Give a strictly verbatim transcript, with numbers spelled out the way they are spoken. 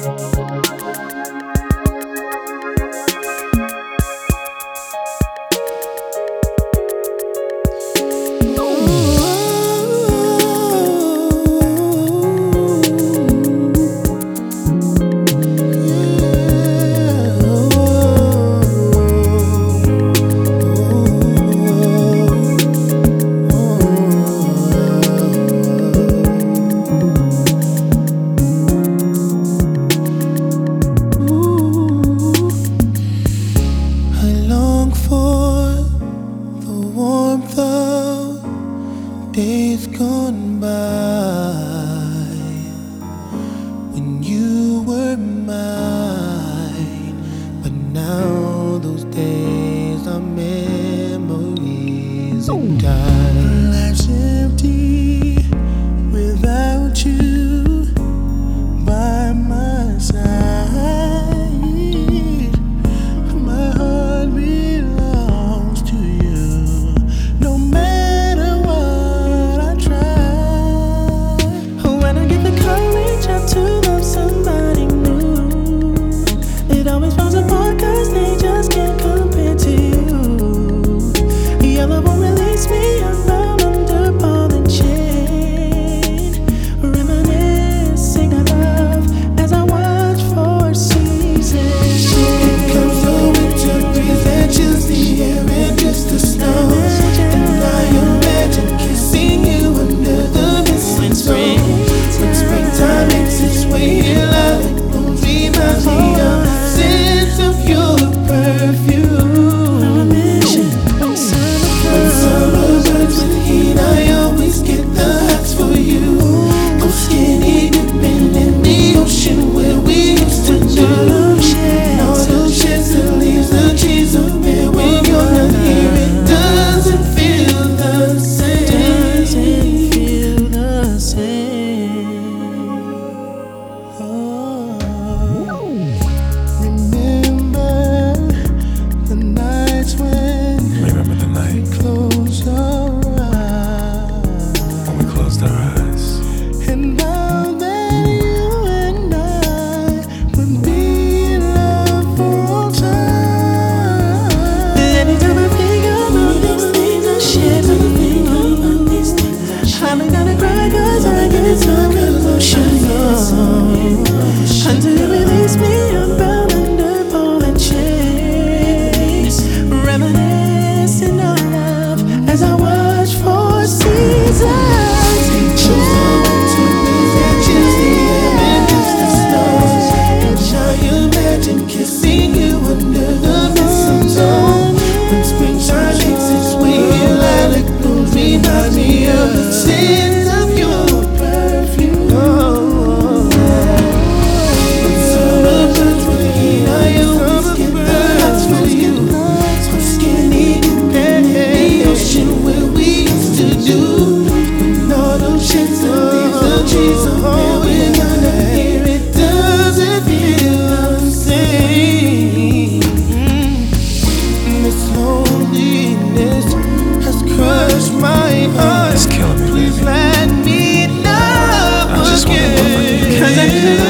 Days gone by when you were mine, but now those days are memories of time. Life's empty without you by my side. My heart belongs to you, no matter what I try. When I get the courage up to love somebody new, it always falls apart cause they just can't compare to you. Your love won't release me, I'm bound under ball and chain, reminiscing of love as I watch for seasons. Here comes the winter breeze that chills the air and just the snow, and I imagine kissing you under the mistletoe. When springtime makes its way here, lilac blooms reminds me of the scent of your perfume. When summer burns with heat, I always get the hots for you. Go skinny dipping in the ocean where we used to do. And all those sheds that leaves the trees of bare when you're not here. It doesn't feel the same. Doesn't feel the same. Oh. Remember the nights when Remember the night we closed our eyes, when we closed our eyes. and now that you and I would be in love for all time. Anytime I think about these things I shared with you, I'm gonna cry cause I get so emotional. Until you release me, I'm bound under ball and chains, reminiscing of love as I watch for seasons. Choose the winter breeze that chills the air and gives the snow, and I imagine kissing you under the mistletoe. When springtime makes its way here, lilac blooms remind me of the scent of your perfume. When summer burns with heat, I always get the hots for you. So skinny dipping in the ocean where we used to do. When all those sheds and leaves the trees are bare, we're gonna hear it doesn't feel the same. This loneliness has crushed my heart. It's killing me, Please baby. let me love I just wanna love again. again. Cause I